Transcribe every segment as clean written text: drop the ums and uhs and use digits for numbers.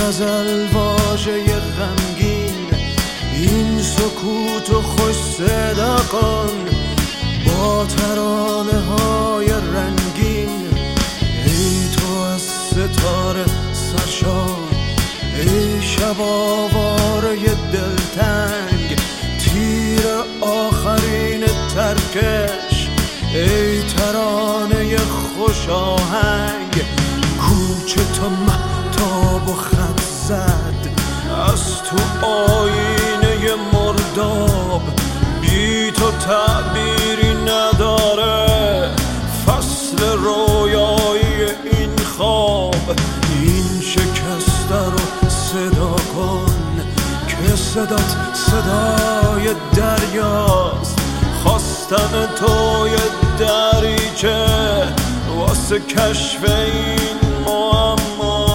غزل واژه غمگین، این سکوتو خوش صدا کن با ترانه های رنگین. ای تو از ستاره سرشار، ای شب آواره دلتنگ، تیر آخرین ترکش، ای ترانه خوش آهنگ. کوچه تا مهتاب و خط زد از تو آینه مرداب، بی تو تعبیری نداره فصل رویایی این خواب. این شکسته رو صدا کن که صدات صدای دریاست، خواستن توی دریچه واسه کشف این معما.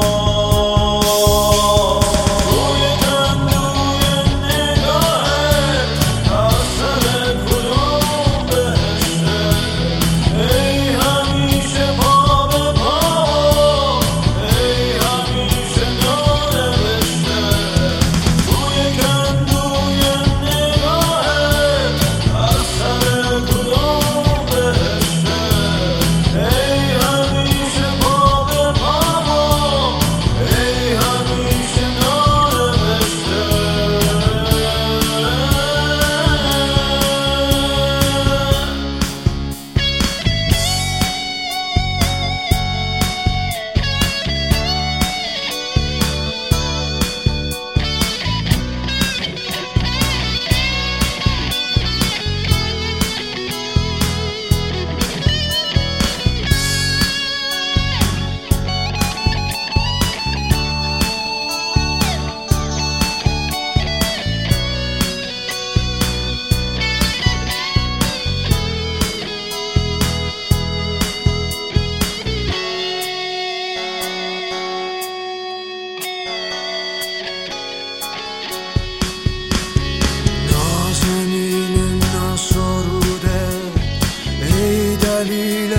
دلیل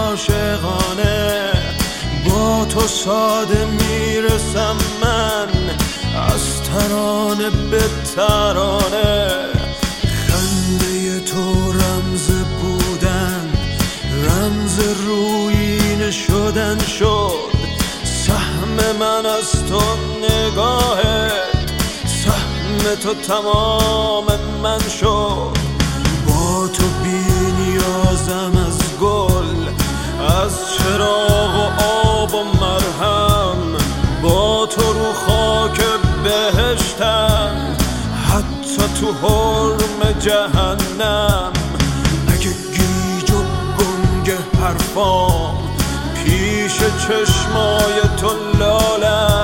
عاشقانه با تو ساده میرسم من، از ترانه به ترانه. خنده تو رمز بودن، رمز رویین شدن شد. سهم من از تو نگاهت، سهم تو تمام من شد. با تو بی نیازم از گل، از چراغ و آب و مرهم. با تو رو خاک بهشتم، حتی تو حرم جهنم. اگه گیج و گنگ حرفام پیش چشمای تو لالم،